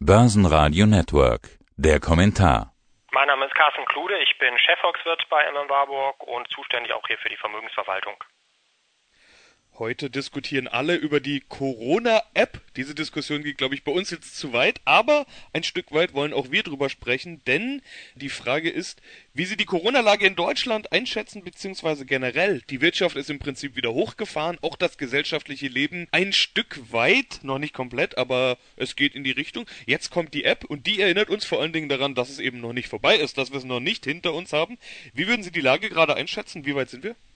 Börsenradio Network. Der Kommentar. Mein Name ist Carsten Klude, ich bin Chefvolkswirt bei M.M. Warburg und zuständig auch hier für die Vermögensverwaltung. Heute diskutieren alle über die Corona-App. Diese Diskussion geht, glaube ich, bei uns jetzt zu weit, aber ein Stück weit wollen auch wir drüber sprechen, denn die Frage ist, wie Sie die Corona-Lage in Deutschland einschätzen, beziehungsweise generell. Die Wirtschaft ist im Prinzip wieder hochgefahren, auch das gesellschaftliche Leben ein Stück weit, noch nicht komplett, aber es geht in die Richtung. Jetzt kommt die App und die erinnert uns vor allen Dingen daran, dass es eben noch nicht vorbei ist, dass wir es noch nicht hinter uns haben. Wie würden Sie die Lage gerade einschätzen? Wie weit sind wir?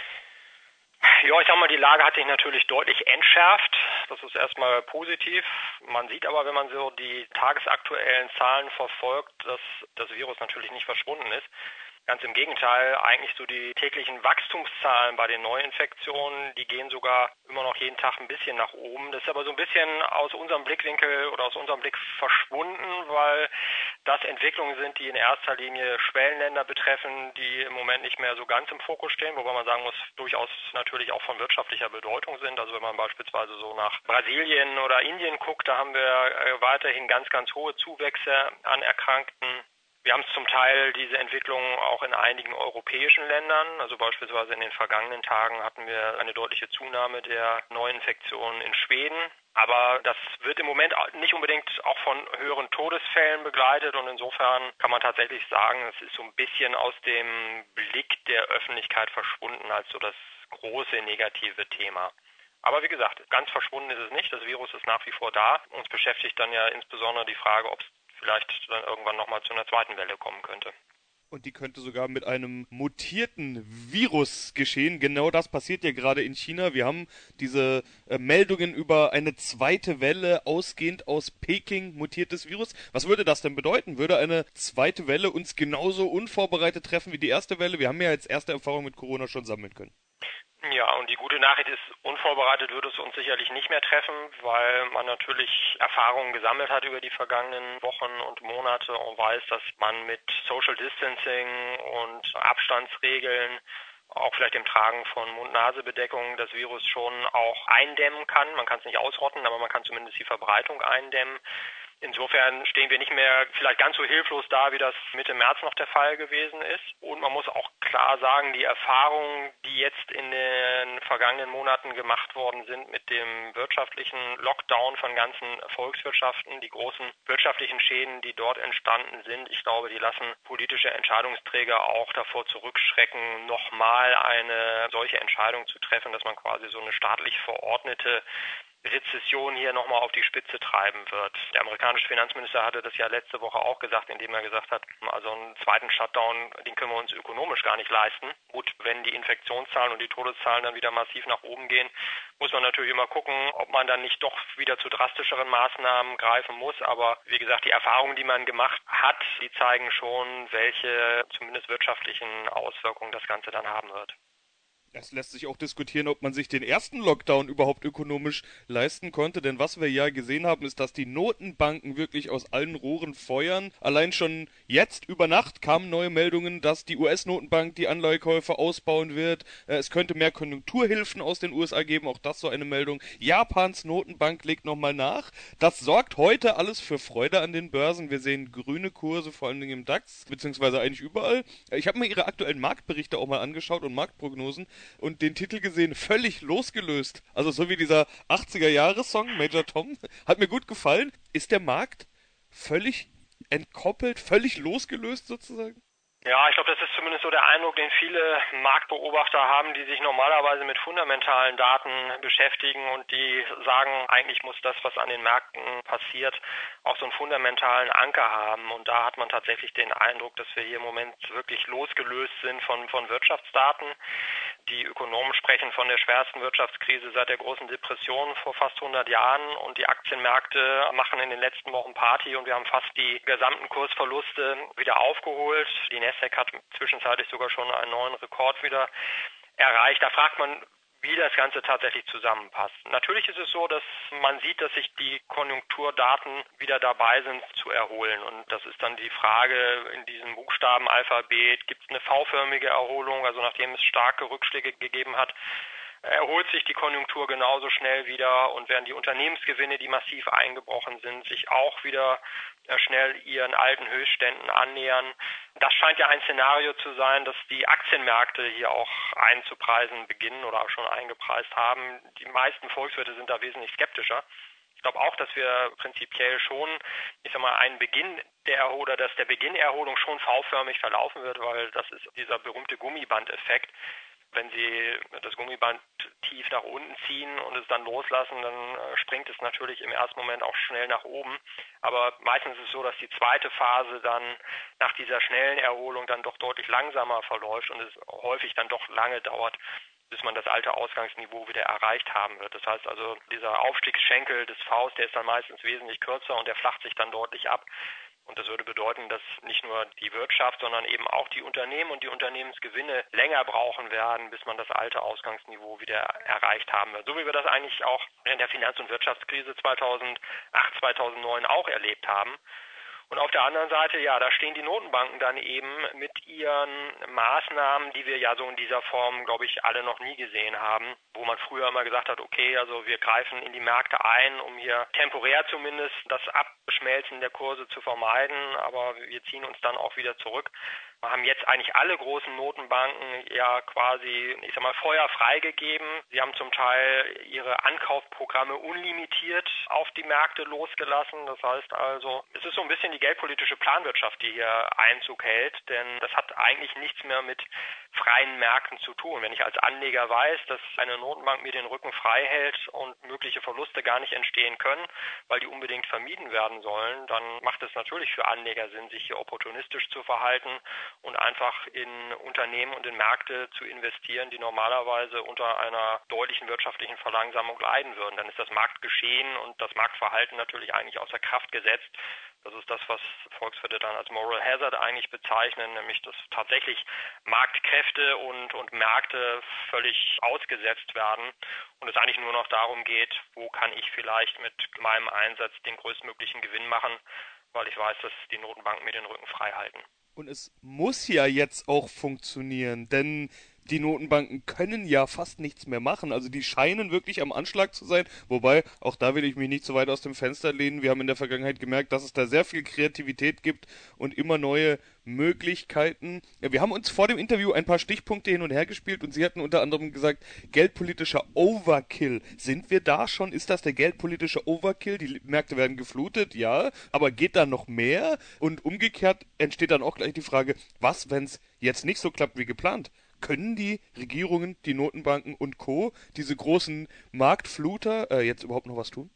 Ja, ich sag mal, die Lage hat sich natürlich deutlich entschärft. Das ist erstmal positiv. Man sieht aber, wenn man so die tagesaktuellen Zahlen verfolgt, dass das Virus natürlich nicht verschwunden ist. Ganz im Gegenteil, eigentlich so die täglichen Wachstumszahlen bei den Neuinfektionen, die gehen sogar immer noch jeden Tag ein bisschen nach oben. Das ist aber so ein bisschen aus unserem Blickwinkel oder aus unserem Blick verschwunden, weil das Entwicklungen sind, die in erster Linie Schwellenländer betreffen, die im Moment nicht mehr so ganz im Fokus stehen, wobei man sagen muss, durchaus natürlich auch von wirtschaftlicher Bedeutung sind. Also wenn man beispielsweise so nach Brasilien oder Indien guckt, da haben wir weiterhin ganz, ganz hohe Zuwächse an Erkrankten. Wir haben zum Teil diese Entwicklung auch in einigen europäischen Ländern. Also beispielsweise in den vergangenen Tagen hatten wir eine deutliche Zunahme der Neuinfektionen in Schweden. Aber das wird im Moment nicht unbedingt auch von höheren Todesfällen begleitet. Und insofern kann man tatsächlich sagen, es ist so ein bisschen aus dem Blick der Öffentlichkeit verschwunden als so das große negative Thema. Aber wie gesagt, ganz verschwunden ist es nicht. Das Virus ist nach wie vor da. Uns beschäftigt dann ja insbesondere die Frage, ob es vielleicht dann irgendwann nochmal zu einer zweiten Welle kommen könnte. Und die könnte sogar mit einem mutierten Virus geschehen. Genau das passiert ja gerade in China. Wir haben diese Meldungen über eine zweite Welle ausgehend aus Peking, mutiertes Virus. Was würde das denn bedeuten? Würde eine zweite Welle uns genauso unvorbereitet treffen wie die erste Welle? Wir haben ja jetzt erste Erfahrungen mit Corona schon sammeln können. Ja, und die gute Nachricht ist, unvorbereitet würde es uns sicherlich nicht mehr treffen, weil man natürlich Erfahrungen gesammelt hat über die vergangenen Wochen und Monate und weiß, dass man mit Social Distancing und Abstandsregeln, auch vielleicht dem Tragen von Mund-Nase-Bedeckung, das Virus schon auch eindämmen kann. Man kann es nicht ausrotten, aber man kann zumindest die Verbreitung eindämmen. Insofern stehen wir nicht mehr vielleicht ganz so hilflos da, wie das Mitte März noch der Fall gewesen ist. Und man muss auch klar sagen, die Erfahrungen, die jetzt in den vergangenen Monaten gemacht worden sind mit dem wirtschaftlichen Lockdown von ganzen Volkswirtschaften, die großen wirtschaftlichen Schäden, die dort entstanden sind, ich glaube, die lassen politische Entscheidungsträger auch davor zurückschrecken, nochmal eine solche Entscheidung zu treffen, dass man quasi so eine staatlich verordnete Rezession hier nochmal auf die Spitze treiben wird. Der amerikanische Finanzminister hatte das ja letzte Woche auch gesagt, indem er gesagt hat, also einen zweiten Shutdown, den können wir uns ökonomisch gar nicht leisten. Gut, wenn die Infektionszahlen und die Todeszahlen dann wieder massiv nach oben gehen, muss man natürlich immer gucken, ob man dann nicht doch wieder zu drastischeren Maßnahmen greifen muss. Aber wie gesagt, die Erfahrungen, die man gemacht hat, die zeigen schon, welche zumindest wirtschaftlichen Auswirkungen das Ganze dann haben wird. Es lässt sich auch diskutieren, ob man sich den ersten Lockdown überhaupt ökonomisch leisten konnte, denn was wir ja gesehen haben, ist, dass die Notenbanken wirklich aus allen Rohren feuern. Allein schon jetzt über Nacht kamen neue Meldungen, dass die US-Notenbank die Anleihekäufe ausbauen wird. Es könnte mehr Konjunkturhilfen aus den USA geben, auch das so eine Meldung. Japans Notenbank legt nochmal nach. Das sorgt heute alles für Freude an den Börsen. Wir sehen grüne Kurse, vor allen Dingen im DAX, beziehungsweise eigentlich überall. Ich habe mir ihre aktuellen Marktberichte auch mal angeschaut und Marktprognosen und den Titel gesehen, völlig losgelöst. Also so wie dieser 80er-Jahre-Song, Major Tom, hat mir gut gefallen. Ist der Markt völlig entkoppelt, völlig losgelöst sozusagen? Ja, ich glaube, das ist zumindest so der Eindruck, den viele Marktbeobachter haben, die sich normalerweise mit fundamentalen Daten beschäftigen und die sagen, eigentlich muss das, was an den Märkten passiert, auch so einen fundamentalen Anker haben. Und da hat man tatsächlich den Eindruck, dass wir hier im Moment wirklich losgelöst sind von Wirtschaftsdaten. Die Ökonomen sprechen von der schwersten Wirtschaftskrise seit der großen Depression vor fast 100 Jahren und die Aktienmärkte machen in den letzten Wochen Party und wir haben fast die gesamten Kursverluste wieder aufgeholt. Die Nasdaq hat zwischenzeitlich sogar schon einen neuen Rekord wieder erreicht. Da fragt man, wie das Ganze tatsächlich zusammenpasst. Natürlich ist es so, dass man sieht, dass sich die Konjunkturdaten wieder dabei sind zu erholen. Und das ist dann die Frage in diesem Buchstabenalphabet, gibt es eine V-förmige Erholung, also nachdem es starke Rückschläge gegeben hat, erholt sich die Konjunktur genauso schnell wieder und werden die Unternehmensgewinne, die massiv eingebrochen sind, sich auch wieder schnell ihren alten Höchstständen annähern. Das scheint ja ein Szenario zu sein, dass die Aktienmärkte hier auch einzupreisen beginnen oder auch schon eingepreist haben. Die meisten Volkswirte sind da wesentlich skeptischer. Ich glaube auch, dass wir prinzipiell schon, einen Beginn dass der Beginn der Erholung schon V-förmig verlaufen wird, weil das ist dieser berühmte Gummibandeffekt. Wenn Sie das Gummiband tief nach unten ziehen und es dann loslassen, dann springt es natürlich im ersten Moment auch schnell nach oben. Aber meistens ist es so, dass die zweite Phase dann nach dieser schnellen Erholung dann doch deutlich langsamer verläuft und es häufig dann doch lange dauert, bis man das alte Ausgangsniveau wieder erreicht haben wird. Das heißt also, dieser Aufstiegsschenkel des Vs, der ist dann meistens wesentlich kürzer und der flacht sich dann deutlich ab. Und das würde bedeuten, dass nicht nur die Wirtschaft, sondern eben auch die Unternehmen und die Unternehmensgewinne länger brauchen werden, bis man das alte Ausgangsniveau wieder erreicht haben wird. So wie wir das eigentlich auch in der Finanz- und Wirtschaftskrise 2008, 2009 auch erlebt haben. Und auf der anderen Seite, ja, da stehen die Notenbanken dann eben mit ihren Maßnahmen, die wir ja so in dieser Form, glaube ich, alle noch nie gesehen haben, wo man früher immer gesagt hat, okay, also wir greifen in die Märkte ein, um hier temporär zumindest das Abschmelzen der Kurse zu vermeiden, aber wir ziehen uns dann auch wieder zurück. Wir haben jetzt eigentlich alle großen Notenbanken ja quasi, Feuer freigegeben. Sie haben zum Teil ihre Ankaufprogramme unlimitiert auf die Märkte losgelassen. Das heißt also, es ist so ein bisschen die geldpolitische Planwirtschaft, die hier Einzug hält, denn das hat eigentlich nichts mehr mit freien Märkten zu tun. Wenn ich als Anleger weiß, dass eine Notenbank mir den Rücken frei hält und mögliche Verluste gar nicht entstehen können, weil die unbedingt vermieden werden sollen, dann macht es natürlich für Anleger Sinn, sich hier opportunistisch zu verhalten und einfach in Unternehmen und in Märkte zu investieren, die normalerweise unter einer deutlichen wirtschaftlichen Verlangsamung leiden würden. Dann ist das Marktgeschehen und das Marktverhalten natürlich eigentlich außer Kraft gesetzt. Das ist das, was Volkswirte dann als Moral Hazard eigentlich bezeichnen, nämlich dass tatsächlich Marktkräfte und Märkte völlig ausgesetzt werden und es eigentlich nur noch darum geht, wo kann ich vielleicht mit meinem Einsatz den größtmöglichen Gewinn machen, weil ich weiß, dass die Notenbanken mir den Rücken frei halten. Und es muss ja jetzt auch funktionieren, denn die Notenbanken können ja fast nichts mehr machen. Also die scheinen wirklich am Anschlag zu sein. Wobei, auch da will ich mich nicht so weit aus dem Fenster lehnen. Wir haben in der Vergangenheit gemerkt, dass es da sehr viel Kreativität gibt und immer neue Möglichkeiten. Wir haben uns vor dem Interview ein paar Stichpunkte hin und her gespielt und Sie hatten unter anderem gesagt, geldpolitischer Overkill. Sind wir da schon? Ist das der geldpolitische Overkill? Die Märkte werden geflutet, ja. Aber geht da noch mehr? Und umgekehrt entsteht dann auch gleich die Frage, was, wenn es jetzt nicht so klappt wie geplant? Können die Regierungen, die Notenbanken und Co., diese großen Marktfluter, jetzt überhaupt noch was tun?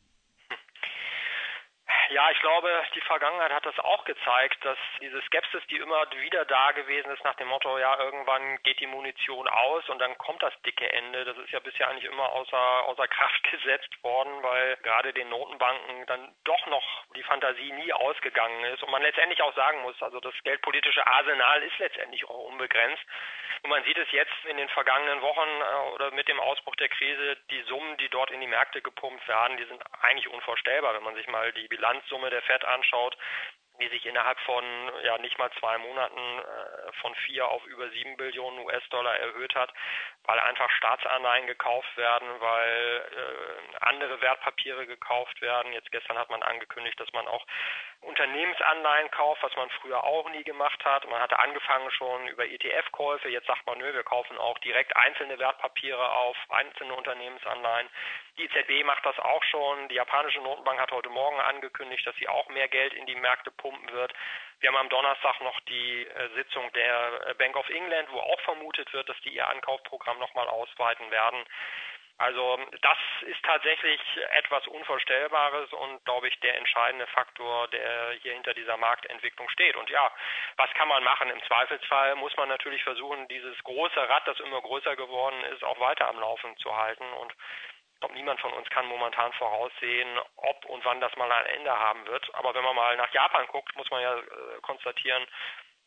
Ja, ich glaube, die Vergangenheit hat das auch gezeigt, dass diese Skepsis, die immer wieder da gewesen ist, nach dem Motto, ja, irgendwann geht die Munition aus und dann kommt das dicke Ende. Das ist ja bisher eigentlich immer außer Kraft gesetzt worden, weil gerade den Notenbanken dann doch noch die Fantasie nie ausgegangen ist. Und man letztendlich auch sagen muss, also das geldpolitische Arsenal ist letztendlich auch unbegrenzt. Und man sieht es jetzt in den vergangenen Wochen oder mit dem Ausbruch der Krise, die Summen, die dort in die Märkte gepumpt werden, die sind eigentlich unvorstellbar, wenn man sich mal die Bilanzsumme der Fed anschaut, die sich innerhalb von nicht mal 2 Monaten von 4 auf über 7 Billionen US-Dollar erhöht hat, weil einfach Staatsanleihen gekauft werden, weil andere Wertpapiere gekauft werden. Jetzt gestern hat man angekündigt, dass man auch Unternehmensanleihen kauft, was man früher auch nie gemacht hat. Man hatte angefangen schon über ETF-Käufe. Jetzt sagt man, nö, wir kaufen auch direkt einzelne Wertpapiere auf, einzelne Unternehmensanleihen. Die EZB macht das auch schon. Die japanische Notenbank hat heute Morgen angekündigt, dass sie auch mehr Geld in die Märkte pumpen wird. Wir haben am Donnerstag noch die Sitzung der Bank of England, wo auch vermutet wird, dass die ihr Ankaufprogramm nochmal ausweiten werden. Also das ist tatsächlich etwas Unvorstellbares und, glaube ich, der entscheidende Faktor, der hier hinter dieser Marktentwicklung steht. Und ja, was kann man machen? Im Zweifelsfall muss man natürlich versuchen, dieses große Rad, das immer größer geworden ist, auch weiter am Laufen zu halten. Und ich glaube, niemand von uns kann momentan voraussehen, ob und wann das mal ein Ende haben wird. Aber wenn man mal nach Japan guckt, muss man ja konstatieren,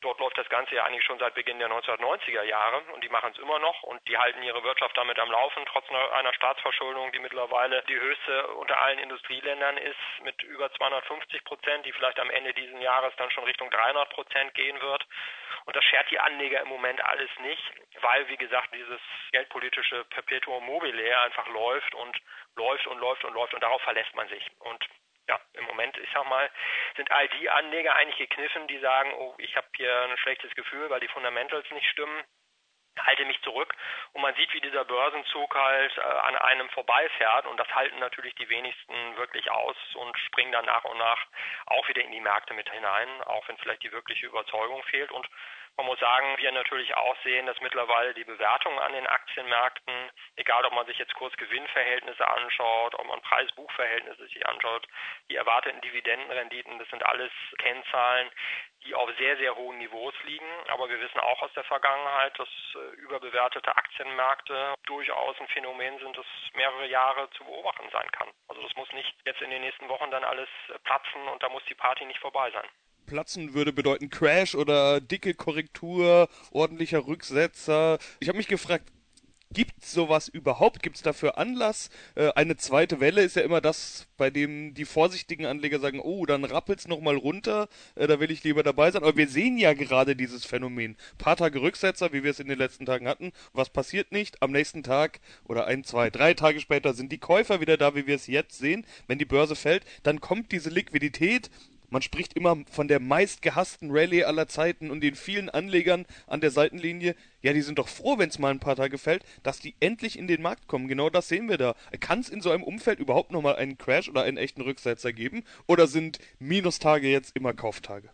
Dort läuft das Ganze ja eigentlich schon seit Beginn der 1990er Jahre und die machen es immer noch und die halten ihre Wirtschaft damit am Laufen, trotz einer Staatsverschuldung, die mittlerweile die höchste unter allen Industrieländern ist, mit über 250%, die vielleicht am Ende dieses Jahres dann schon Richtung 300% gehen wird. Und das schert die Anleger im Moment alles nicht, weil, wie gesagt, dieses geldpolitische Perpetuum mobile einfach läuft und läuft und läuft und läuft und darauf verlässt man sich. Und ja, im Moment, ich sag mal, sind all die Anleger eigentlich gekniffen, die sagen, oh, ich habe hier ein schlechtes Gefühl, weil die Fundamentals nicht stimmen, halte mich zurück und man sieht, wie dieser Börsenzug halt an einem vorbeifährt und das halten natürlich die wenigsten wirklich aus und springen dann nach und nach auch wieder in die Märkte mit hinein, auch wenn vielleicht die wirkliche Überzeugung fehlt. Und man muss sagen, wir natürlich auch sehen, dass mittlerweile die Bewertungen an den Aktienmärkten, egal ob man sich jetzt Kurs-Gewinn-Verhältnisse anschaut, ob man Preis-Buch-Verhältnisse sich anschaut, die erwarteten Dividendenrenditen, das sind alles Kennzahlen, die auf sehr, sehr hohen Niveaus liegen. Aber wir wissen auch aus der Vergangenheit, dass überbewertete Aktienmärkte durchaus ein Phänomen sind, das mehrere Jahre zu beobachten sein kann. Also das muss nicht jetzt in den nächsten Wochen dann alles platzen und da muss die Party nicht vorbei sein. Platzen würde bedeuten Crash oder dicke Korrektur, ordentlicher Rücksetzer. Ich habe mich gefragt, gibt's sowas überhaupt? Gibt's dafür Anlass? Eine zweite Welle ist ja immer das, bei dem die vorsichtigen Anleger sagen, oh, dann rappelt's nochmal runter, da will ich lieber dabei sein. Aber wir sehen ja gerade dieses Phänomen. Paar Tage Rücksetzer, wie wir es in den letzten Tagen hatten. Was passiert nicht? Am nächsten Tag oder 1, 2, 3 Tage später sind die Käufer wieder da, wie wir es jetzt sehen. Wenn die Börse fällt, dann kommt diese Liquidität. Man spricht immer von der meistgehassten Rallye aller Zeiten und den vielen Anlegern an der Seitenlinie. Ja, die sind doch froh, wenn es mal ein paar Tage fällt, dass die endlich in den Markt kommen. Genau das sehen wir da. Kann es in so einem Umfeld überhaupt nochmal einen Crash oder einen echten Rücksetzer geben? Oder sind Minustage jetzt immer Kauftage?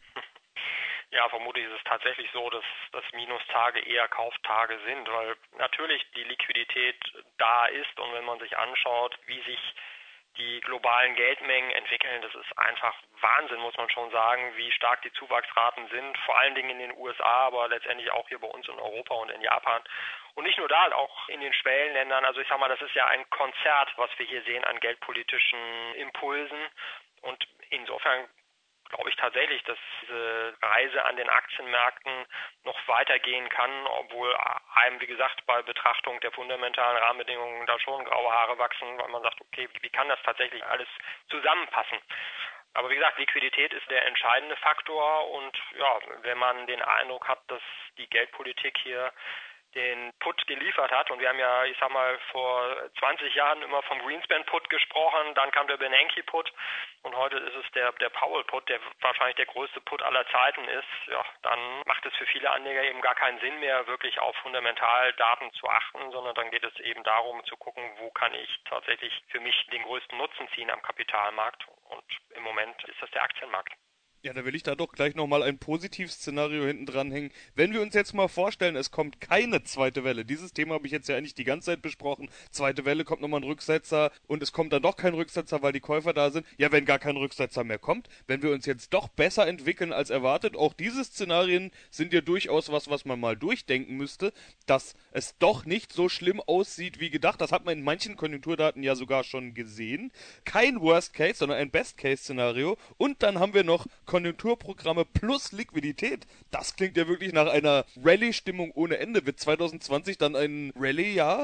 Ja, vermutlich ist es tatsächlich so, dass Minustage eher Kauftage sind, weil natürlich die Liquidität da ist und wenn man sich anschaut, wie sich die globalen Geldmengen entwickeln, das ist einfach Wahnsinn, muss man schon sagen, wie stark die Zuwachsraten sind, vor allen Dingen in den USA, aber letztendlich auch hier bei uns in Europa und in Japan. Und nicht nur da, auch in den Schwellenländern. Also ich sag mal, das ist ja ein Konzert, was wir hier sehen an geldpolitischen Impulsen. Und insofern glaube ich tatsächlich, dass diese Reise an den Aktienmärkten noch weitergehen kann, obwohl einem, wie gesagt, bei Betrachtung der fundamentalen Rahmenbedingungen da schon graue Haare wachsen, weil man sagt, okay, wie kann das tatsächlich alles zusammenpassen? Aber wie gesagt, Liquidität ist der entscheidende Faktor und ja, wenn man den Eindruck hat, dass die Geldpolitik hier den Put geliefert hat. Und wir haben ja, ich sag mal, vor 20 Jahren immer vom Greenspan-Put gesprochen, dann kam der Bernanke-Put und heute ist es der Powell-Put, der wahrscheinlich der größte Put aller Zeiten ist. Ja, dann macht es für viele Anleger eben gar keinen Sinn mehr, wirklich auf Fundamentaldaten zu achten, sondern dann geht es eben darum zu gucken, wo kann ich tatsächlich für mich den größten Nutzen ziehen am Kapitalmarkt. Und im Moment ist das der Aktienmarkt. Ja, da will ich da doch gleich nochmal ein Positivszenario hinten dranhängen. Wenn wir uns jetzt mal vorstellen, es kommt keine zweite Welle. Dieses Thema habe ich jetzt ja eigentlich die ganze Zeit besprochen. Zweite Welle, kommt nochmal ein Rücksetzer und es kommt dann doch kein Rücksetzer, weil die Käufer da sind. Ja, wenn gar kein Rücksetzer mehr kommt, wenn wir uns jetzt doch besser entwickeln als erwartet, auch diese Szenarien sind ja durchaus was man mal durchdenken müsste, dass es doch nicht so schlimm aussieht wie gedacht. Das hat man in manchen Konjunkturdaten ja sogar schon gesehen. Kein Worst Case, sondern ein Best Case Szenario. Und dann haben wir noch Konjunkturprogramme plus Liquidität. Das klingt ja wirklich nach einer Rallye-Stimmung ohne Ende. Wird 2020 dann ein Rallye-Jahr?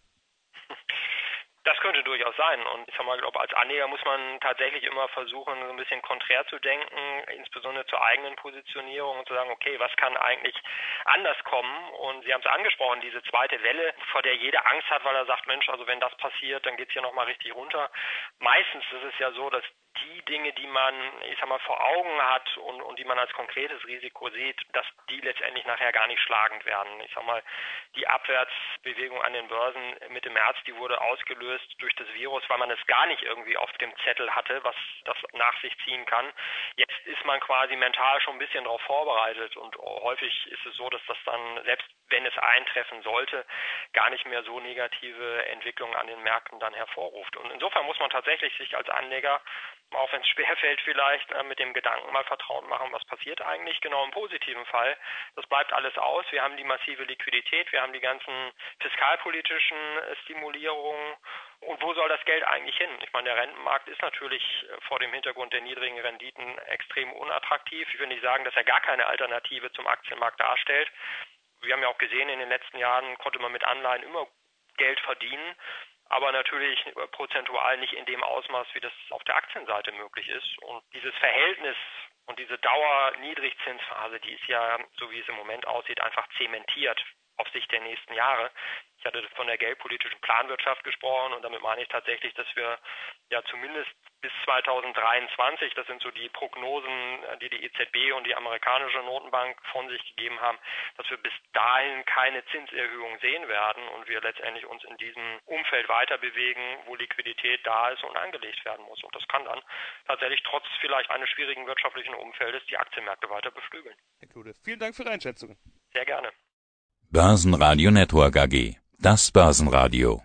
Das könnte durchaus sein. Und ich sag mal, ich glaube, als Anleger muss man tatsächlich immer versuchen, so ein bisschen konträr zu denken, insbesondere zur eigenen Positionierung und zu sagen, okay, was kann eigentlich anders kommen? Und Sie haben es angesprochen, diese zweite Welle, vor der jeder Angst hat, weil er sagt, Mensch, also wenn das passiert, dann geht's hier nochmal richtig runter. Meistens ist es ja so, dass die Dinge, die man, ich sag mal, vor Augen hat und die man als konkretes Risiko sieht, dass die letztendlich nachher gar nicht schlagend werden. Ich sag mal, die Abwärtsbewegung an den Börsen Mitte März, die wurde ausgelöst durch das Virus, weil man es gar nicht irgendwie auf dem Zettel hatte, was das nach sich ziehen kann. Jetzt ist man quasi mental schon ein bisschen darauf vorbereitet und häufig ist es so, dass das dann, selbst wenn es eintreffen sollte, gar nicht mehr so negative Entwicklungen an den Märkten dann hervorruft. Und insofern muss man tatsächlich sich als Anleger auch wenn es schwerfällt vielleicht, mit dem Gedanken mal vertraut machen, was passiert eigentlich genau im positiven Fall. Das bleibt alles aus. Wir haben die massive Liquidität, wir haben die ganzen fiskalpolitischen Stimulierungen. Und wo soll das Geld eigentlich hin? Ich meine, der Rentenmarkt ist natürlich vor dem Hintergrund der niedrigen Renditen extrem unattraktiv. Ich will nicht sagen, dass er gar keine Alternative zum Aktienmarkt darstellt. Wir haben ja auch gesehen, in den letzten Jahren konnte man mit Anleihen immer Geld verdienen, aber natürlich prozentual nicht in dem Ausmaß, wie das auf der Aktienseite möglich ist. Und dieses Verhältnis und diese Dauer-Niedrigzinsphase, die ist ja, so wie es im Moment aussieht, einfach zementiert auf Sicht der nächsten Jahre. Ich hatte von der geldpolitischen Planwirtschaft gesprochen und damit meine ich tatsächlich, dass wir ja zumindest bis 2023, das sind so die Prognosen, die die EZB und die amerikanische Notenbank von sich gegeben haben, dass wir bis dahin keine Zinserhöhung sehen werden und wir letztendlich uns in diesem Umfeld weiter bewegen, wo Liquidität da ist und angelegt werden muss. Und das kann dann tatsächlich trotz vielleicht eines schwierigen wirtschaftlichen Umfeldes die Aktienmärkte weiter beflügeln. Herr Klude, vielen Dank für Ihre Einschätzungen. Sehr gerne. Börsenradio Network AG. Das Börsenradio.